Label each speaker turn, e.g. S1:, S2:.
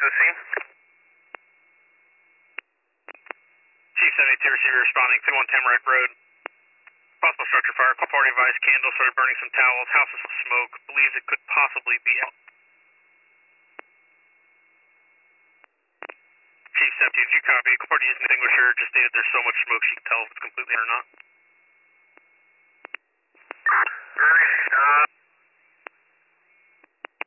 S1: to the scene.
S2: Chief 72 receiver responding, 21 Tamarack Road. Possible structure fire, call party advised, candles started burning some towels, house is full of smoke, believes it could possibly be out. Chief 72, did you copy? Call party using extinguisher, just stated there's so much smoke she can tell if it's completely in or not.